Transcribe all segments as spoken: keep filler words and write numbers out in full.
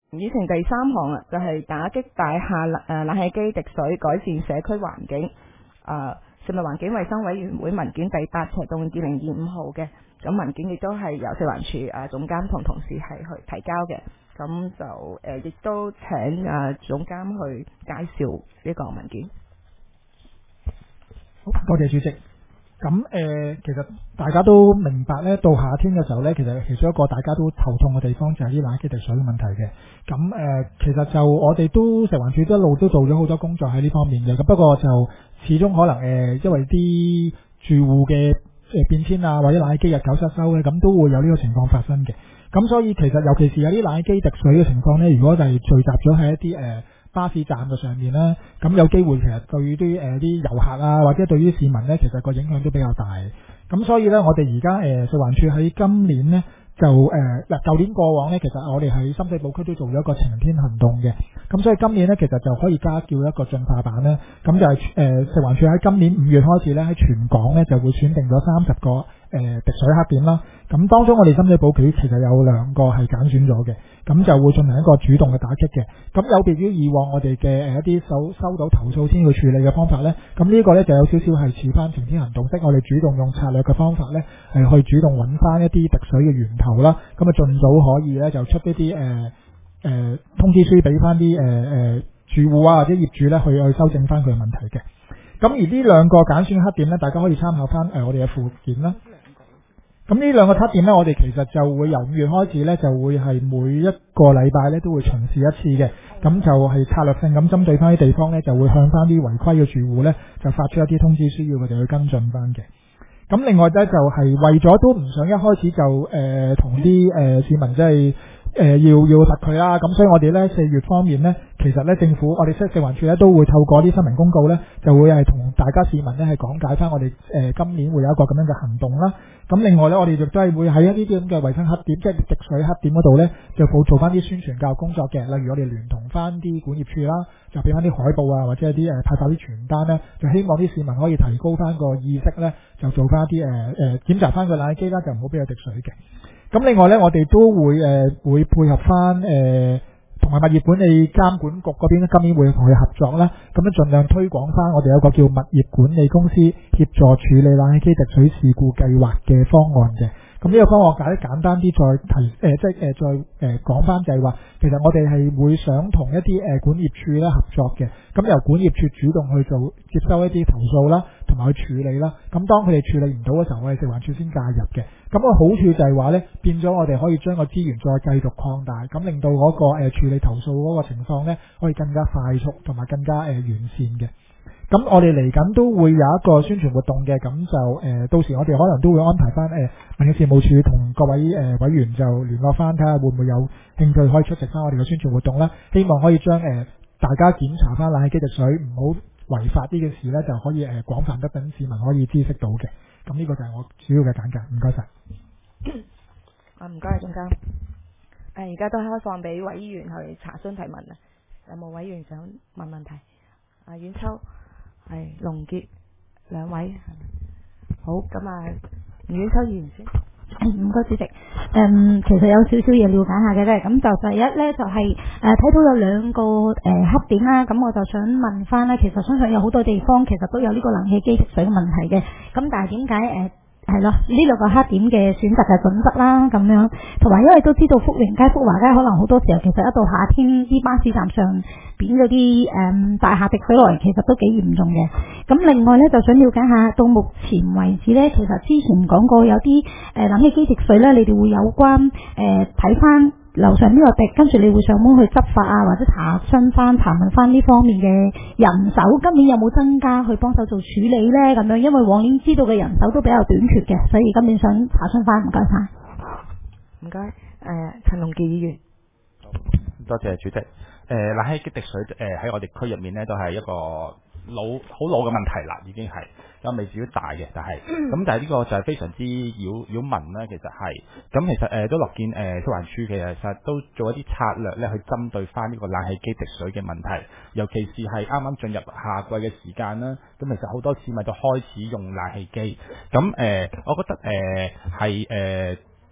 議程第三項啊，就係、是、打擊大廈誒、呃、冷氣機滴水，改善社區環境。誒、呃，食物環境衞生委員會文件第八斜動二零二五號嘅，咁文件亦都係由食環署誒、呃、總監同同事係去提交嘅。咁就誒亦、呃、都請誒、呃、總監去介紹呢個文件。 好，多謝主席。咁誒、呃，其實大家都明白咧，到夏天嘅時候咧，其實其中一個大家都頭痛嘅地方就係啲冷氣滴水嘅問題嘅。咁誒、呃，其實就我哋都食環署一路都做咗好多工作喺呢方面嘅。咁不過就始終可能誒、呃，因為啲住戶嘅誒變遷啊，或者冷氣機日久失修咧，咁都會有呢個情況發生嘅。咁所以其實尤其是有啲冷氣機滴水嘅情況咧，如果就係聚集咗喺一啲誒、呃巴士站嘅上面咧，咁有機會其實對啲誒啲遊客啊，或者對於市民咧，其實個影響都比較大。咁所以咧，我哋而家誒食環署喺今年咧就誒嗱，舊年過往咧，其實我哋喺深水埗區都做咗一個晴天行動嘅。咁所以今年咧，其實就可以加叫一個進化版咧。咁就係、是、誒、呃、食環署喺今年五月開始咧，喺全港咧就會選定咗三十個誒、呃、滴水黑點啦。咁當中我哋深水埗區其實有兩個係揀選咗嘅，咁就會進行一個主動嘅打擊嘅。咁有別於以往我哋嘅誒一啲收收到投訴先去處理嘅方法咧，咁呢個咧就有少少係似翻晴天行動式，我哋主動用策略嘅方法咧，係去主動揾翻一啲滴水嘅源頭啦。咁啊，盡早可以咧就出一啲誒誒通知書俾翻啲誒誒住戶啊或者業主咧去去修正翻佢嘅問題嘅。咁而呢兩個揀選黑點咧，大家可以參考翻誒我哋嘅附件啦。咁呢兩個黑點呢，我哋其實就會由五月開始呢，就會係每一個禮拜呢都會巡視一次嘅。咁就係策略性咁針對翻啲地方呢，就會向翻啲違規嘅住戶呢，就發出一啲通知書，要佢哋去跟進翻嘅。咁另外呢，就係為咗都唔想一開始就誒同啲誒市民即係誒要要罰佢啦。咁所以我哋呢，四月方面呢，其實呢，政府我哋食環署呢都會透過啲新聞公告呢，就會係同大家市民呢係講解翻我哋誒、呃、今年會有一個咁樣嘅行動啦。咁另外咧，我哋亦都係會喺一啲啲咁嘅衞生黑點，即係滴水黑點嗰度咧，就做做翻啲宣傳教育工作嘅。例如我哋聯同翻啲管業處啦，就俾翻啲海報啊，或者係啲誒派發啲傳單咧，就希望啲市民可以提高翻個意識咧，就做翻啲誒誒檢查翻個冷氣機啦，就唔好俾佢滴水嘅。咁另外咧，我哋都會誒、呃、會配合翻誒。呃同埋物業管理監管局嗰邊今年會同佢合作啦，咁樣盡量推廣翻我哋有個叫物業管理公司協助處理冷氣機滴水事故計劃嘅方案嘅。咁呢個方案解得簡單啲，再提誒、呃、即係誒、呃、再誒講翻就係話，其實我哋係會想同一啲誒、呃、管業處咧合作嘅，咁由管業處主動去做接收一啲投訴啦，同埋去處理啦。咁當佢哋處理唔到嘅時候，我哋食環署先介入嘅。咁個好處就係話咧，變咗我哋可以將個資源再繼續擴大，咁令到嗰、那個誒、呃、處理投訴嗰個情況咧，可以更加快速同埋更加誒、呃、完善嘅。咁我哋嚟緊都會有一個宣傳活動嘅，咁就誒、呃、到時我哋可能都會安排翻誒民政事務處同各位誒、呃、委員就聯絡翻，睇下會唔會有興趣可以出席翻我哋嘅宣傳活動啦。希望可以將誒、呃、大家檢查翻冷氣機滴水唔好違法呢件事咧，就可以誒廣、呃、泛得等市民可以知識到嘅。咁呢個就係我主要嘅簡介，唔該晒。 啊，唔該，總監。誒，而家都開放俾委員去查詢提問啊。有冇委員想問問題？啊，阮秋。係龍傑兩位，好咁啊，阮秋議員先。 唔該主席，誒、嗯，其實有少少嘢了解下嘅咧，咁就第一咧就係誒睇到有兩個誒、呃、黑點啦，咁我就想問翻咧，其實相信有好多地方其實都有呢個冷氣機滴水嘅問題嘅，咁但係點解誒？係咯，呢兩個黑點嘅選擇嘅準則啦，咁樣，同埋因為都知道福榮街、福華街可能好多時候其實一到夏天，啲巴士站上邊嗰啲誒大廈滴水落嚟，其實都幾嚴重嘅。咁另外咧，就想了解下，到目前為止咧，其實之前講過有啲誒、呃、冷氣機滴水咧，你哋會有關誒睇翻樓上呢個滴，跟住你會上門去執法啊，或者查詢翻、查問翻呢方面嘅人手，今年有冇增加去幫手做處理呢？咁樣，因為往年知道嘅人手都比較短缺嘅，所以今年想查詢翻，唔該晒。 唔該，誒、呃，陳龍傑議員。 多謝主席。誒、呃，冷氣機滴水誒喺、呃、我哋區入面咧，都係一個老好老嘅問題啦，已經係又未至於大嘅，但係咁但係呢個就係非常之擾擾民啦。其實係咁，其實誒、呃、都樂見誒食環署其實都做一啲策略咧，去針對翻呢個冷氣機滴水嘅問題，尤其是係啱啱進入夏季嘅時間啦。咁其實好多市民都開始用冷氣機，咁誒、呃，我覺得誒係誒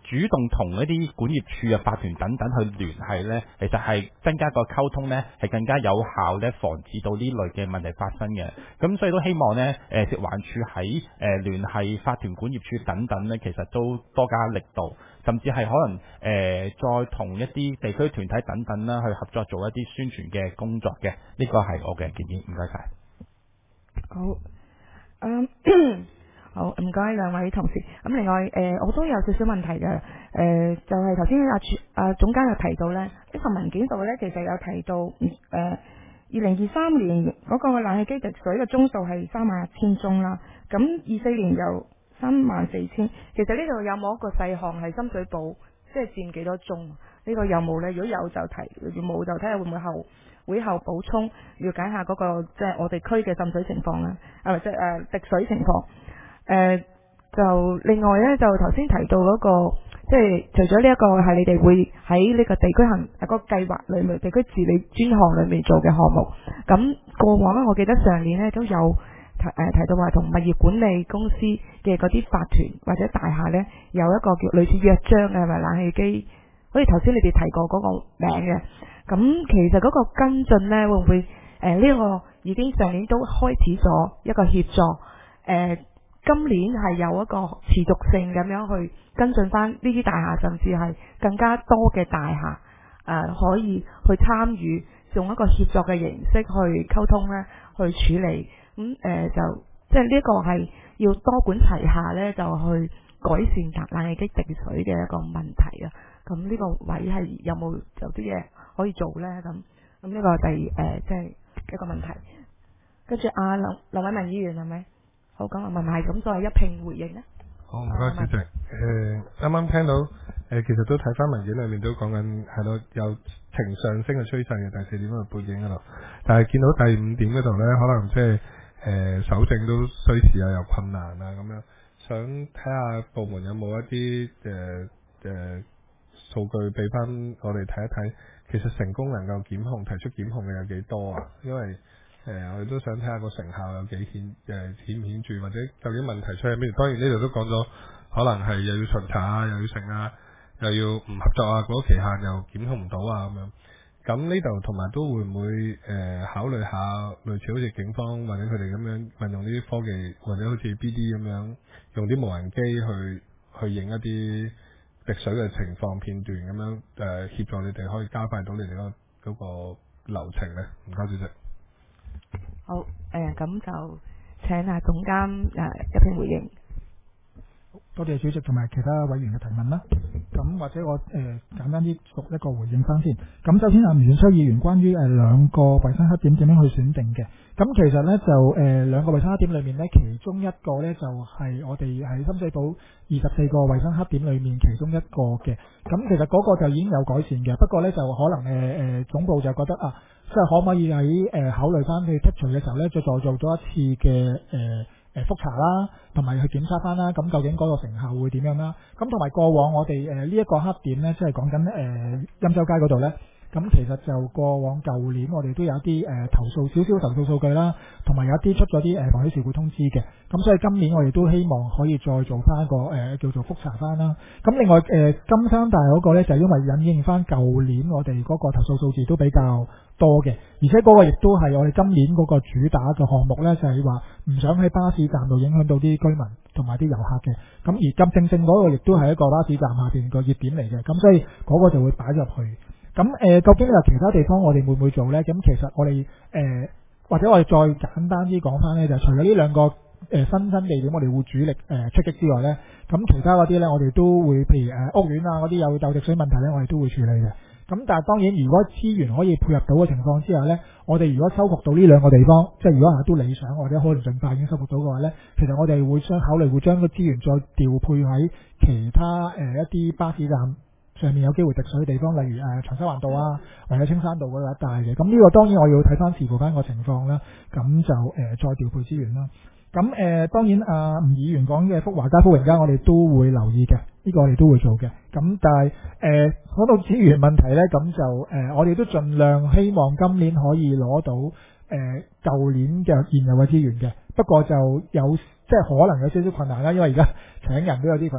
主動同一啲管業處啊、法團等等去聯繫呢，其實係增加個溝通呢，係更加有效呢，防止到呢類嘅問題發生嘅。咁所以都希望呢，誒食環署喺誒聯繫法團、管業處等等呢，其實都多加力度，甚至係可能誒、呃、再同一啲地區團體等等啦，去合作做一啲宣傳嘅工作嘅。呢個係我嘅建議，唔該晒。 好，嗯。好，唔該兩位同事。咁另外誒、呃，我都有少少問題嘅。誒、呃，就係頭先阿處阿總監有提到咧，呢份文件度咧，其實有提到誒，二零二三年嗰個冷氣機滴水嘅宗數係三萬一千宗啦。咁二四年有三萬四千。其實呢度有冇一個細項係深水埗，即係佔幾多宗？呢、這個有冇咧？如果有就提，如果冇就睇下會唔會後會後補充，了解下嗰、那個即係、就是、我哋區嘅浸水情況啦，啊即係誒滴水情況。誒、呃，就另外咧，就頭先提到嗰、那個，即係除咗呢一個係你哋會喺呢個地區行誒、那個計劃裏面、地區治理專項裏面做嘅項目。咁過往咧，我記得上年咧都有提誒、呃、提到話同物業管理公司嘅嗰啲法團或者大廈咧有一個叫類似約章嘅，係咪冷氣機？好似頭先你哋提過嗰個名嘅。咁其實嗰個跟進咧會唔會誒呢、呃這個已經上年都開始咗一個協助誒？呃今年係有一個持續性咁樣去跟進翻呢啲大廈，甚至係更加多嘅大廈誒、呃、可以去參與，用一個協作嘅形式去溝通咧，去處理。咁、嗯、誒、呃、就即係呢個係要多管齊下咧，就去改善冷氣機滴水嘅一個問題啊。咁呢個位係有冇有啲嘢可以做咧？咁咁呢個係第誒即係一個問題。跟住阿劉劉偉文議員係咪？好，咁啊，問埋咁再一併回應咧。 好，唔該，主席。誒，啱啱聽到誒、呃，其實都睇翻文件裏面都講緊係咯，有呈上升嘅趨勢嘅第四點嘅背景嗰度。但係見到第五點嗰度咧，可能即係誒搜證都需時啊，有困難啊咁樣。想睇下部門有冇一啲誒誒數據俾翻我哋睇一睇，其實成功能夠檢控提出檢控嘅有幾多啊？因為誒、呃，我哋都想睇下個成效有幾顯誒顯唔顯著，或者究竟問題出喺邊？當然呢度都講咗，可能係又要巡查啊，又要成啊，又要唔合作啊，嗰個期限又檢控唔到啊咁樣。咁呢度同埋都會唔會誒、呃、考慮下類似好似警方或者佢哋咁樣運用呢啲科技，或者好似 B D 咁樣用啲無人機去去影一啲滴水嘅情況片段咁樣誒、呃、協助你哋可以加快到你哋嗰嗰個流程咧？唔該，主席。 好，誒咁就請阿總監誒一併回應。 多謝主席同埋其他委員嘅提問啦。咁或者我誒、呃、簡單啲逐一個回應翻先。咁首先阿吳遠秋議員關於誒兩個衞生黑點點樣去選定嘅。咁其實咧就誒兩個衞生黑點裏面咧，其中一個咧就係、是、我哋喺深水埗二十四個衞生黑點裏面其中一個嘅。咁其實嗰個就已經有改善嘅，不過咧就可能誒誒、呃、總部就覺得啊。即係可唔可以喺誒、呃、考慮翻去剔除嘅時候咧，再再做咗一次嘅誒誒覆查啦，同埋去檢測翻啦，咁究竟嗰個成效會點樣啦？咁同埋過往我哋誒呢一個黑點咧，即係講緊誒欽州街嗰度咧。咁其實就過往舊年我哋都有一啲誒、呃、投訴少少投訴數據啦，同埋有一啲出咗啲誒防止事故通知嘅。咁所以今年我哋都希望可以再做翻一個誒、呃、叫做覆查翻啦。咁另外誒、呃、金山大嗰個咧就係、因為引應翻舊年我哋嗰個投訴數字都比較多嘅，而且嗰個亦都係我哋今年嗰個主打嘅項目咧，就係話唔想喺巴士站度影響到啲居民同埋啲遊客嘅。咁而咁正正嗰個亦都係一個巴士站下邊個熱點嚟嘅，咁所以嗰個就會擺入去。咁誒、呃，究竟你話其他地方我哋會唔會做呢？咁其實我哋誒、呃，或者我哋再簡單啲講翻呢，就除咗呢兩個誒、呃、新增地點，我哋會主力誒、呃、出擊之外呢，咁其他嗰啲呢，我哋都會譬如誒、呃、屋苑啊嗰啲有有滴水問題呢，我哋都會處理嘅。咁但係當然，如果資源可以配合到嘅情況之下呢，我哋如果收復到呢兩個地方，即係如果係都理想或者可能盡快已經收復到嘅話呢，其實我哋會將考慮會將個資源再調配喺其他誒、呃、一啲巴士站上面有機會滴水嘅地方，例如誒、呃、長沙灣道啊，或者青山道嗰度一帶嘅。咁呢個當然我要睇翻視乎翻個情況啦。咁就誒、呃、再調配資源啦。咁誒、呃、當然阿吳、呃、議員講嘅福華街、福榮街，我哋都會留意嘅，呢、這個我哋都會做嘅。咁但係誒講到資源問題咧，咁就誒、呃、我哋都盡量希望今年可以攞到誒舊、呃、年嘅現有嘅資源嘅。不過就有即係可能有少少困難啦，因為而家請人都有啲困難。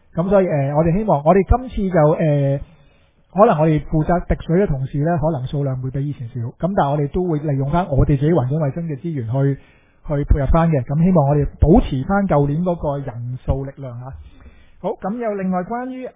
咁所以誒、呃，我哋希望我哋今次就誒、呃，可能我哋負責滴水嘅同事咧，可能數量會比以前少，咁但係我哋都會利用翻我哋自己環境衛生嘅資源去去配合翻嘅，咁希望我哋保持翻舊年嗰個人數力量嚇。好，咁有另外關於誒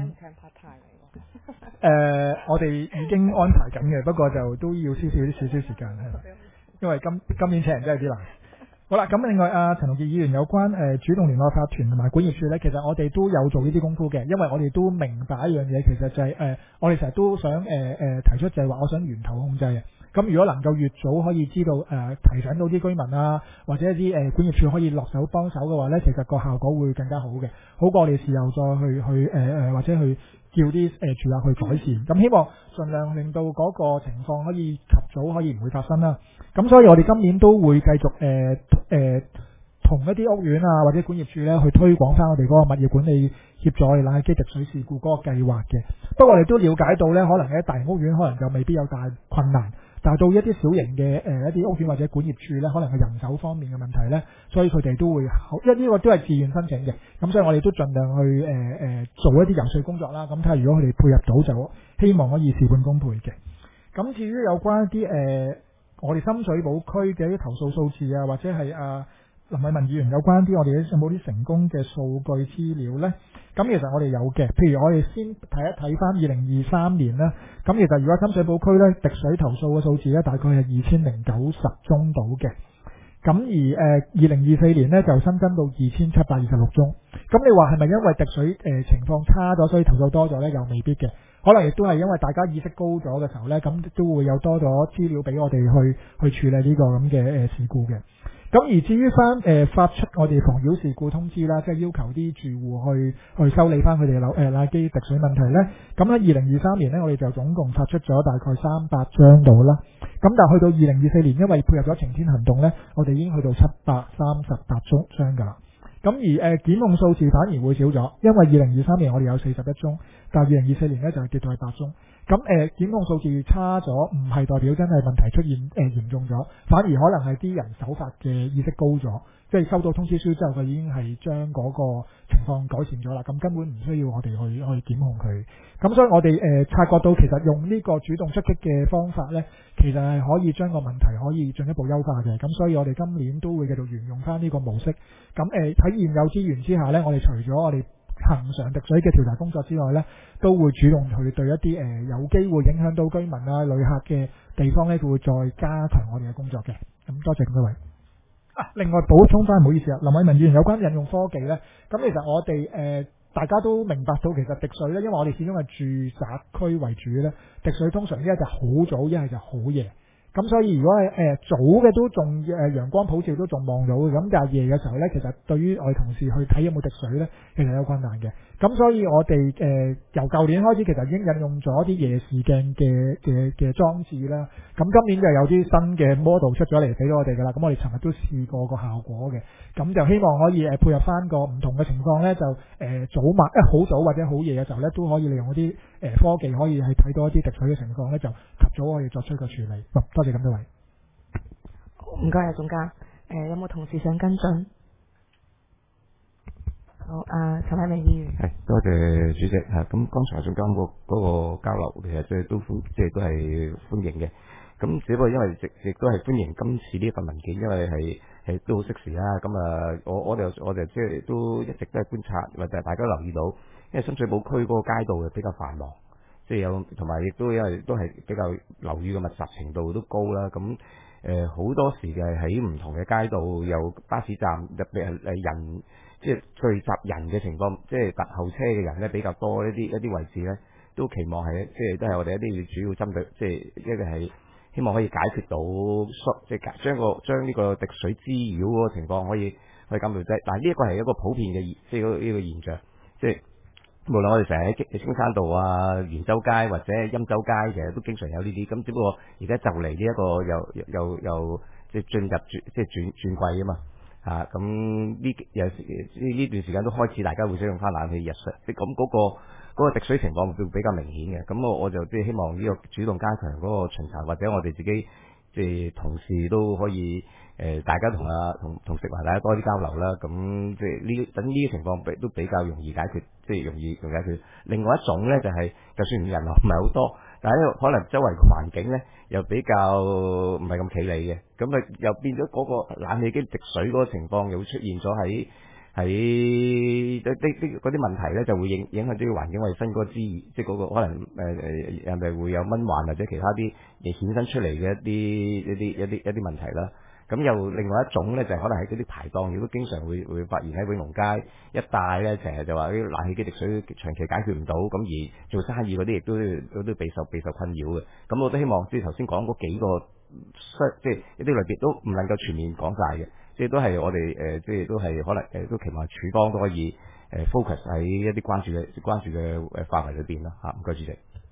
誒，我哋已經安排緊嘅，不過就都要少少啲少少時間係，因為今今年請人真係有啲難。好啦，咁另外阿陳龍傑議員有關誒、呃、主動聯絡法團同埋管業處咧，其實我哋都有做呢啲功夫嘅，因為我哋都明白一樣嘢，其實就係、是、誒、呃、我哋成日都想誒誒、呃、提出就係話，我想源頭控制嘅。咁如果能夠越早可以知道誒、呃、提醒到啲居民啊，或者一啲誒、呃、管業處可以落手幫手嘅話咧，其實個效果會更加好嘅，好過我哋事後再去去誒誒、呃、或者去叫啲誒住客去改善。咁希望盡量令到嗰個情況可以及早可以唔會發生啦。咁所以我哋今年都會繼續誒誒同一啲屋苑啊或者管業處咧去推廣翻我哋嗰個物業管理協助我哋冷氣機滴水事故嗰個計劃嘅。不過我哋都了解到咧，可能喺大型屋苑可能就未必有大困難。但係到一啲小型嘅誒、呃、一啲屋苑或者管業處咧，可能係人手方面嘅問題咧，所以佢哋都會好，因為呢個都係自願申請嘅，咁所以我哋都盡量去誒誒、呃、做一啲游說工作啦。咁睇下如果佢哋配合到，就希望可以事半功倍嘅。咁至於有關一啲誒、呃、我哋深水埗區嘅一啲投訴數字啊，或者係啊林偉文議員有關啲我哋有冇啲成功嘅數據資料咧？咁其實我哋有嘅，譬如我哋先睇一睇翻二零二三年啦。咁其實如果深水埗區咧滴水投訴嘅數字咧，大概係二千零九十宗到嘅。咁而誒二零二四年咧就新增到二千七百二十六宗。咁你話係咪因為滴水誒、呃、情況差咗，所以投訴多咗咧？又未必嘅，可能亦都係因為大家意識高咗嘅時候咧，咁都會有多咗資料俾我哋去去處理呢個咁嘅誒事故嘅。咁而至於翻誒發出我哋妨擾事故通知啦，即係要求啲住戶去去修理翻佢哋樓誒冷氣機滴水問題咧。咁喺二零二三年咧，我哋就總共發出咗大概三百張度啦。咁但係去到二零二四年，因為配合咗晴天行動咧，我哋已經去到七百三十八宗張㗎啦。咁而誒、呃、檢控數字反而會少咗，因為二零二三年我哋有四十一宗，但係二零二四年咧就係跌到係八宗。咁誒、呃、檢控數字差咗，唔係代表真係問題出現誒、呃、嚴重咗，反而可能係啲人守法嘅意識高咗，即係收到通知書之後，佢已經係將嗰個情況改善咗啦。咁根本唔需要我哋去去檢控佢。咁所以我哋誒、呃、察覺到其實用呢個主動出擊嘅方法咧，其實係可以將個問題可以進一步優化嘅。咁所以我哋今年都會繼續沿用翻呢個模式。咁誒喺現有資源之下咧，我哋除咗我哋恆常滴水嘅調查工作之外咧，都會主動去對一啲誒、呃、有機會影響到居民啊、旅客嘅地方咧，會再加強我哋嘅工作嘅。咁多謝咁多位。啊，另外補充翻，唔好意思啊，林偉文議員有關引用科技咧，咁其實我哋誒、呃、大家都明白到，其實滴水咧，因為我哋始終係住宅區為主咧，滴水通常一係就好早，一係就好夜。咁所以如果係誒、呃、早嘅都仲誒陽光普照都仲望到嘅，咁但係夜嘅時候咧，其實對於我哋同事去睇有冇滴水咧，其實有困難嘅。咁所以我哋誒、呃、由舊年開始，其實已經引用咗啲夜視鏡嘅嘅嘅裝置啦。咁今年就有啲新嘅 model 出咗嚟俾到我哋噶啦。咁我哋尋日都試過個效果嘅。咁就希望可以誒配合翻個唔同嘅情況咧，就誒、呃、早晚一好早或者好夜嘅時候咧，都可以利用嗰啲誒科技可以係睇到一啲滴水嘅情況咧，就及早可以作出個處理。多謝咁多位。 唔該啊，總監。誒、呃，有冇同事想跟進？好，啊，陳偉明議員。 係，多謝主席嚇。咁剛才總監個嗰個交流，其實即係都歡，即係都係歡迎嘅。咁只不過因為亦亦都係歡迎今次呢一份文件，因為係係都好適時啦。咁啊，我我哋我哋即係都一直都係觀察，或者大家留意到，因為深水埗區嗰個街道係比較繁忙，即係有同埋亦都因為都係比較樓宇嘅密集程度都高啦。咁誒好多時嘅喺唔同嘅街道，有巴士站特別係誒人。即係聚集人嘅情況，即係等候車嘅人咧比較多一啲一啲位置咧，都期望係即係都係我哋一啲主要針對，即係一個係希望可以解決到即係將個將呢個滴水滋擾嗰個情況可以可以減到低。但係呢一個係一個普遍嘅即係呢個現象，即係無論我哋成日喺青山道啊、元州街或者欽州街，其實都經常有呢啲。咁只不過而家就嚟呢一個又又又即係進入轉即係轉轉季啊嘛。啊，咁呢有時呢呢段時間都開始，大家會使用翻冷氣日常，即咁嗰個嗰個滴水情況會比較明顯嘅。咁我我就即係希望呢個主動加強嗰個巡查，或者我哋自己即係同事都可以誒、呃，大家同啊同同食環大家多啲交流啦。咁即係呢等呢啲情況比都比較容易解決， 即係容易容易解決。另外一種咧就係、是、就算人流唔係好多，但係可能周圍嘅環境咧又比較唔係咁企理嘅，咁啊又變咗嗰個冷氣機滴水嗰個情況又會出現咗喺喺啲啲嗰啲問題咧，就會影影響啲環境衞生嗰個資源，即係嗰個可能誒誒係咪會有蚊患或者其他啲嘢衍生出嚟嘅一啲一啲一啲一啲問題啦。咁又另外一種咧，就係可能喺嗰啲排檔，亦都經常會會發現喺永隆街一帶咧，成日就話啲冷氣機滴水長期解決唔到，咁而做生意嗰啲亦都都都備受備受困擾嘅。咁我都希望即係頭先講嗰幾個即係一啲類別都唔能夠全面講晒嘅，即係都係我哋誒，即係都係可能誒，都期望署方都可以誒 focus 喺一啲關注嘅關注嘅誒範圍裏邊啦嚇。唔該，主席。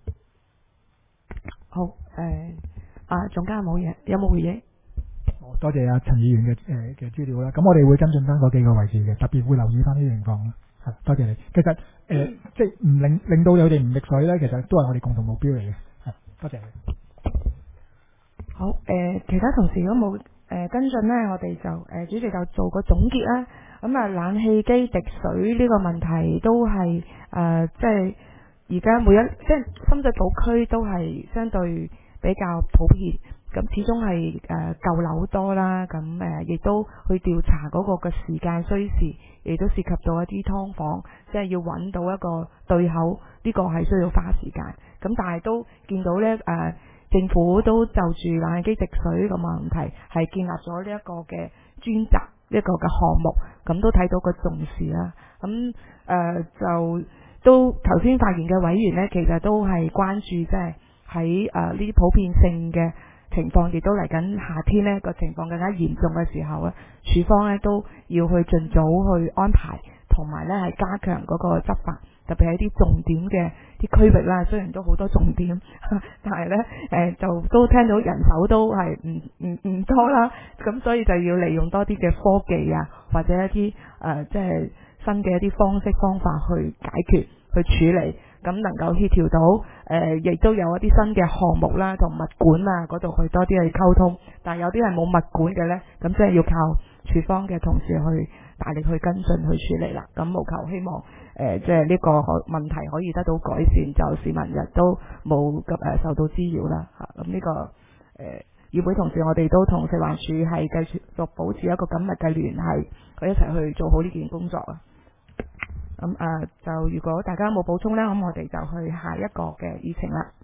好誒，啊總監有冇嘢？有冇回應？ 多謝阿陳議員嘅誒嘅資料啦，咁我哋會跟進翻嗰幾個位置嘅，特別會留意翻呢啲情況啦。係，多謝你。其實誒、呃，即係唔令令到你哋唔滴水咧，其實都係我哋共同目標嚟嘅。係，多謝你。 好誒、呃，其他同事如果冇誒跟進咧，我哋就誒、呃、主席就做個總結啦。咁啊，冷氣機滴水呢個問題都係誒、呃，即係而家每一即係深水埗區都係相對比較普遍。咁始終係誒舊樓多啦，咁誒亦都去調查嗰個嘅時間需時，亦都涉及到一啲劏房，即係要揾到一個對口，呢、這個係需要花時間。咁但係都見到咧誒、呃，政府都就住冷氣機滴水個問題係建立咗呢一個嘅專責一個嘅項目，咁都睇到個重視啦。咁誒、呃、就都頭先發言嘅委員咧，其實都係關注即係喺誒呢啲普遍性嘅情況，亦都嚟緊夏天呢個情況更加嚴重嘅時候咧，署方咧都要去盡早去安排，同埋咧係加強嗰個執法，特別係啲重點嘅啲區域啦。雖然都好多重點，但係咧誒就都聽到人手都係唔唔唔多啦，咁所以就要利用多啲嘅科技啊，或者一啲誒、呃、即係新嘅一啲方式方法去解決去處理。咁能夠協調到，誒、呃、亦都有一啲新嘅項目啦，同物管啊嗰度去多啲去溝通。但係有啲係冇物管嘅呢，咁即係要靠署方嘅同事去大力去跟進去處理啦。咁務求希望，誒、呃、即係呢個問題可以得到改善，就市民日都冇咁誒受到滋擾啦。嚇、啊，咁呢、這個誒、呃、議會同事，我哋都同食環署係繼續保持一個緊密嘅聯繫，佢一齊去做好呢件工作啊。咁誒、呃、就如果大家冇補充呢，咁我哋就去下一個嘅議程啦。